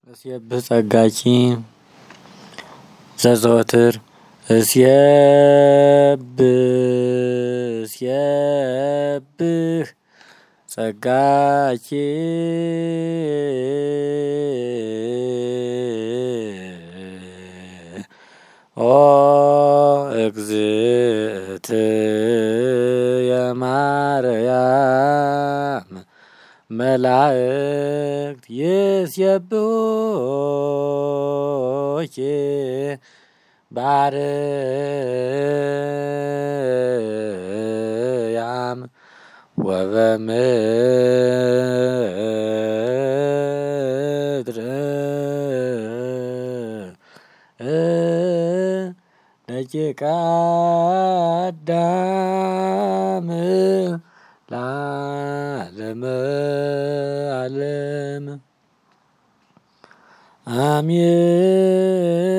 እስየብህ ጸጋኪ ዘዘወትር እስየብህ ጸጋኪ ኦ እግዝእትየ ማርያም መላእክት ይሴብሑኪ በአርያም ወበምድር ደቂቀ አዳም ለዓለመ ዓለም አሜን።